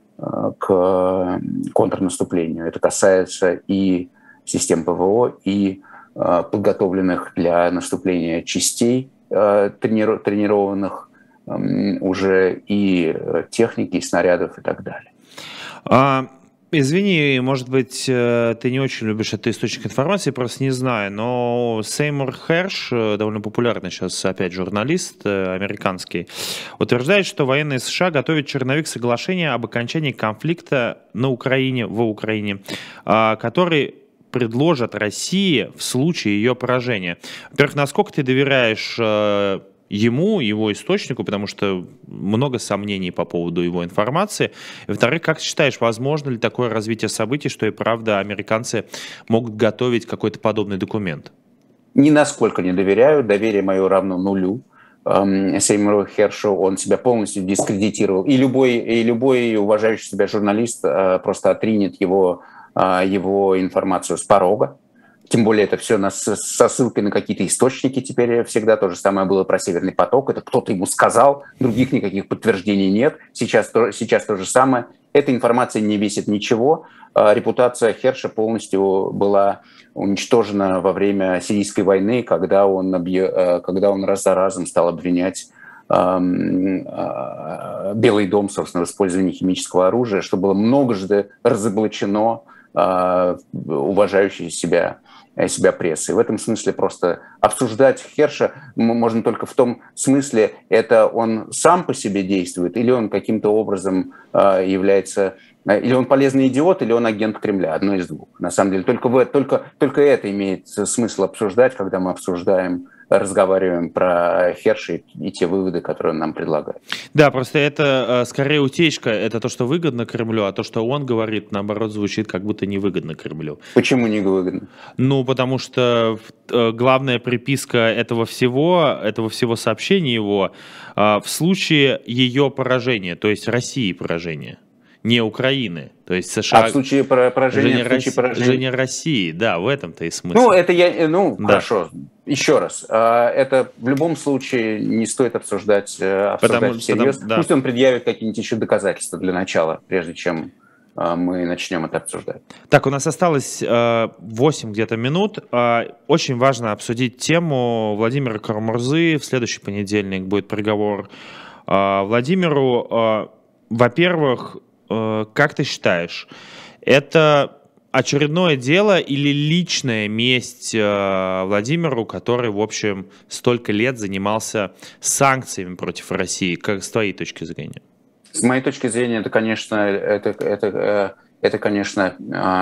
контрнаступлению. Это касается и систем ПВО, и подготовленных для наступления частей, тренированных уже, и техники, и снарядов, и так далее. Извини, может быть, ты не очень любишь этот источник информации, просто не знаю, но Сеймур Херш, довольно популярный сейчас опять журналист американский, утверждает, что военные США готовят черновик соглашения об окончании конфликта в Украине, который предложат России в случае ее поражения. Во-первых, насколько ты доверяешь его источнику, потому что много сомнений по поводу его информации. И, во-вторых, как ты считаешь, возможно ли такое развитие событий, что и правда американцы могут готовить какой-то подобный документ? Ни насколько не доверяю. Доверие мое равно нулю. Сеймуру Хершу он себя полностью дискредитировал. И любой уважающий себя журналист просто отринет его информацию с порога. Тем более это все со ссылкой на какие-то источники теперь всегда. То же самое было про «Северный поток». Это кто-то ему сказал, других никаких подтверждений нет. Сейчас то же самое. Эта информация не весит ничего. Репутация Херша полностью была уничтожена во время Сирийской войны, когда он раз за разом стал обвинять Белый дом, собственно, в использовании химического оружия, что было многожды разоблачено уважающей себя прессы. В этом смысле просто обсуждать Херша можно только в том смысле, это он сам по себе действует, или он каким-то образом является, или он полезный идиот, или он агент Кремля, одно из двух. На самом деле только это имеет смысл обсуждать, когда мы разговариваем про Херша и те выводы, которые он нам предлагает. Да, просто это скорее утечка, это то, что выгодно Кремлю, а то, что он говорит, наоборот, звучит как будто невыгодно Кремлю. Почему невыгодно? Потому что главная приписка этого всего сообщения его в случае ее поражения, то есть России поражения. Не Украины, то есть США. А в случае поражения России, да, в этом-то и смысл. Да. Хорошо. Еще раз, это в любом случае не стоит обсуждать всерьез. Да. Пусть он предъявит какие-нибудь еще доказательства для начала, прежде чем мы начнем это обсуждать. Так, у нас осталось 8 где-то минут. Очень важно обсудить тему Владимира Карамурзы. В следующий понедельник будет приговор Владимиру. Во-первых, как ты считаешь, это очередное дело или личная месть Владимиру, который, в общем, столько лет занимался санкциями против России? Как с твоей точки зрения? С моей точки зрения, это, конечно,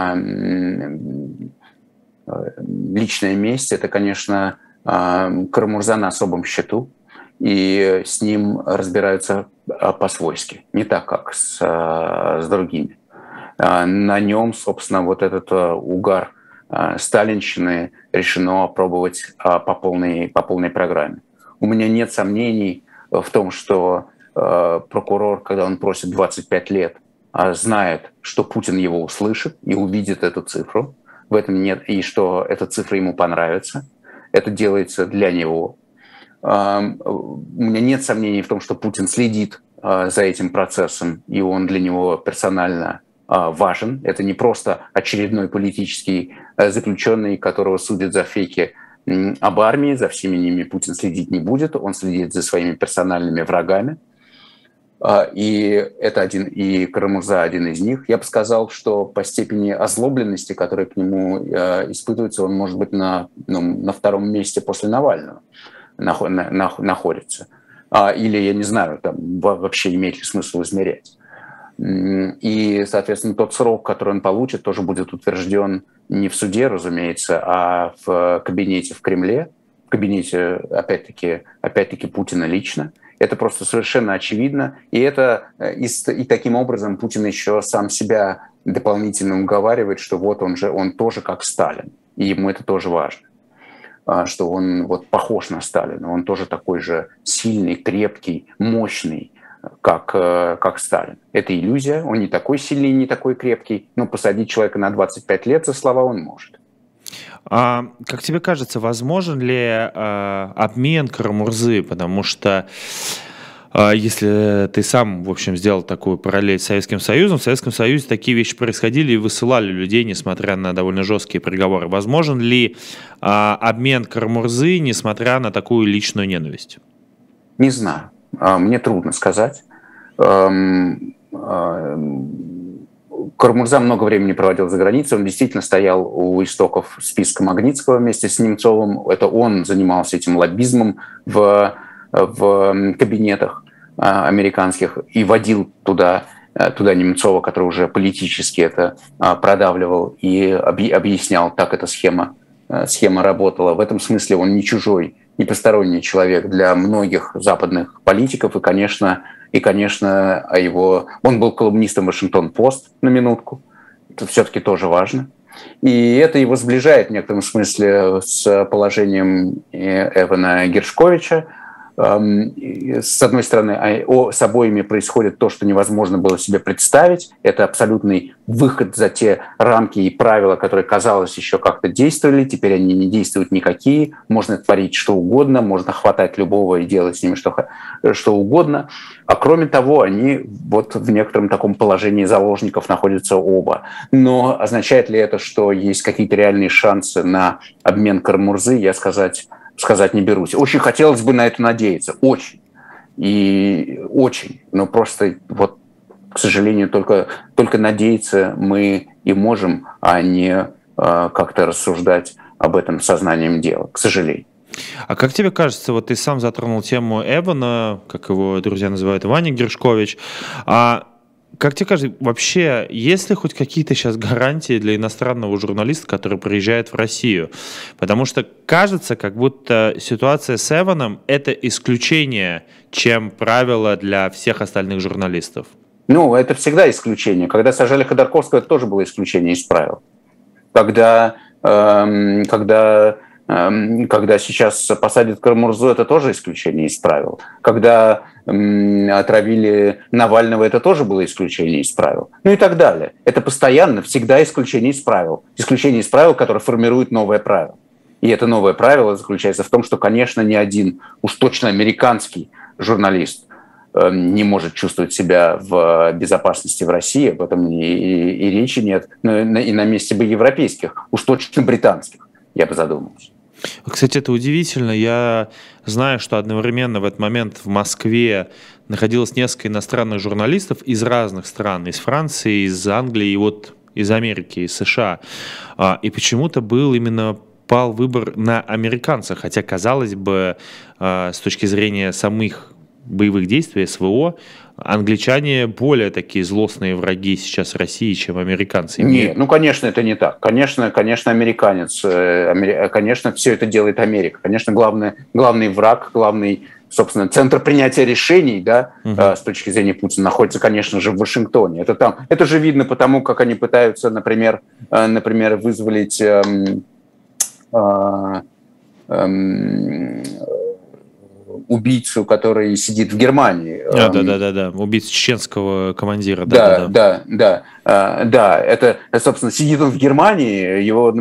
личная месть. Это, конечно, Карамурза на особом счету. И с ним разбираются по-свойски, не так, как с другими. На нем, собственно, вот этот угар сталинщины решено опробовать по полной программе. У меня нет сомнений в том, что прокурор, когда он просит 25 лет, знает, что Путин его услышит и увидит эту цифру. В этом нет, и что эта цифра ему понравится. Это делается для него. У меня нет сомнений в том, что Путин следит за этим процессом, и он для него персонально важен. Это не просто очередной политический заключенный, которого судят за фейки об армии, за всеми ними Путин следить не будет, он следит за своими персональными врагами. И Карамурза один из них. Я бы сказал, что по степени озлобленности, которая к нему испытывается, он может быть на втором месте после Навального находится. Или, я не знаю, там вообще имеет ли смысл измерять. И, соответственно, тот срок, который он получит, тоже будет утвержден не в суде, разумеется, а в кабинете в Кремле, в кабинете, опять-таки, Путина лично. Это просто совершенно очевидно. И таким образом Путин еще сам себя дополнительно уговаривает, что вот он тоже как Сталин. И ему это тоже важно. Что он вот похож на Сталина. Он тоже такой же сильный, крепкий, мощный, как Сталин. Это иллюзия. Он не такой сильный, не такой крепкий. Но посадить человека на 25 лет за слова он может. Как тебе кажется, возможен ли обмен Карамурзы? Потому что если ты сам, в общем, сделал такую параллель с Советским Союзом, в Советском Союзе такие вещи происходили и высылали людей, несмотря на довольно жесткие приговоры. Возможен ли обмен Карамурзы, несмотря на такую личную ненависть? Не знаю. Мне трудно сказать. Карамурза много времени проводил за границей. Он действительно стоял у истоков списка Магнитского вместе с Немцовым. Это он занимался этим лоббизмом в кабинетах американских и водил туда Немцова, который уже политически это продавливал и объяснял, как эта схема работала. В этом смысле он не чужой, не посторонний человек для многих западных политиков. И, конечно, он был колумнистом Вашингтон-Пост, на минутку. Это все-таки тоже важно. И это его сближает в некотором смысле с положением Эвана Гершковича. С одной стороны, с обоими происходит то, что невозможно было себе представить. Это абсолютный выход за те рамки и правила, которые, казалось, еще как-то действовали. Теперь они не действуют никакие. Можно творить что угодно, можно хватать любого и делать с ними что угодно. А кроме того, они вот в некотором таком положении заложников находятся оба. Но означает ли это, что есть какие-то реальные шансы на обмен Карамурзы, я сказать не берусь. Очень хотелось бы на это надеяться. Очень. И очень. Но просто, вот, к сожалению, только надеяться мы и можем, а не как-то рассуждать об этом сознанием дела, к сожалению. А как тебе кажется, вот ты сам затронул тему Эвана, как его друзья называют, Ваня Гершкович, как тебе кажется, вообще, есть ли хоть какие-то сейчас гарантии для иностранного журналиста, который приезжает в Россию? Потому что кажется, как будто ситуация с Эваном – это исключение, чем правило для всех остальных журналистов. Ну, это всегда исключение. Когда сажали Ходорковского, это тоже было исключение из правил. Когда сейчас посадят Карамурзу, это тоже исключение из правил. Когда отравили Навального, это тоже было исключение из правил. Ну и так далее. Это постоянно, всегда исключение из правил. Исключение из правил, которое формирует новое правило. И это новое правило заключается в том, что, конечно, ни один, уж точно американский журналист не может чувствовать себя в безопасности в России, об этом и речи нет. Но и на месте бы европейских, уж точно британских, я бы задумался. Кстати, это удивительно. Я знаю, что одновременно в этот момент в Москве находилось несколько иностранных журналистов из разных стран, из Франции, из Англии и вот из Америки, из США. И почему-то пал выбор на американцев, хотя, казалось бы, с точки зрения самих боевых действий, СВО, англичане более такие злостные враги сейчас России, чем американцы. Нет, ну, конечно, это не так. Конечно, американец, конечно, все это делает Америка. Конечно, главный враг, главный, собственно, центр принятия решений, да, с точки зрения Путина, находится, конечно же, в Вашингтоне. Это там. Это же видно по тому, как они пытаются, например, вызволить убийцу, который сидит в Германии. Да. Убийцу чеченского командира. Да. Это, собственно, сидит он в Германии,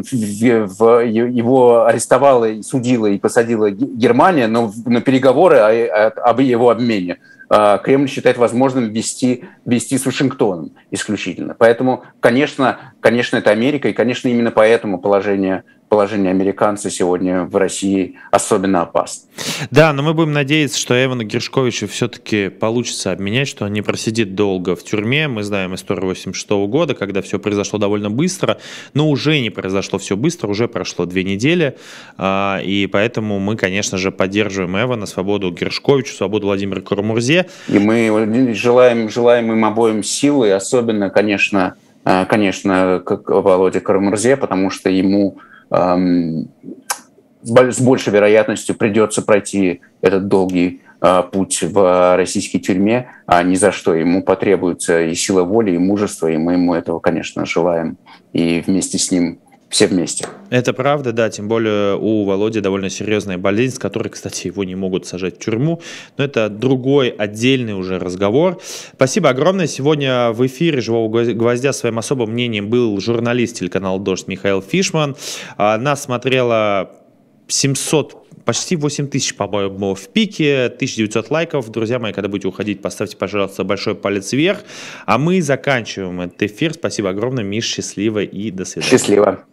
его арестовала, и судила и посадила Германия, но на переговоры об его обмене Кремль считает возможным вести с Вашингтоном исключительно. Поэтому, конечно, это Америка, и, конечно, именно поэтому положение американца сегодня в России особенно опасно. Да, но мы будем надеяться, что Эвану Гершковичу все-таки получится обменять, что он не просидит долго в тюрьме. Мы знаем историю 1986 года, когда все произошло довольно быстро, но уже не произошло все быстро, уже прошло 2 недели, и поэтому мы, конечно же, поддерживаем Эвана, свободу Гершковичу, свободу Владимиру Карамурзе. И мы желаем им обоим силы, особенно, конечно, как Володе Карамурзе, потому что ему с большей вероятностью придется пройти этот долгий путь в российской тюрьме, а ни за что. Ему потребуется и сила воли, и мужество, и мы ему этого, конечно, желаем. И вместе с ним, все вместе. Это правда, да, тем более у Володи довольно серьезная болезнь, с которой, кстати, его не могут сажать в тюрьму, но это другой, отдельный уже разговор. Спасибо огромное. Сегодня в эфире «Живого гвоздя» своим особым мнением был журналист телеканала «Дождь» Михаил Фишман. Нас смотрело 700, почти 8 тысяч, по-моему, в пике, 1900 лайков. Друзья мои, когда будете уходить, поставьте, пожалуйста, большой палец вверх. А мы заканчиваем этот эфир. Спасибо огромное, Миш, счастливо и до свидания. Счастливо.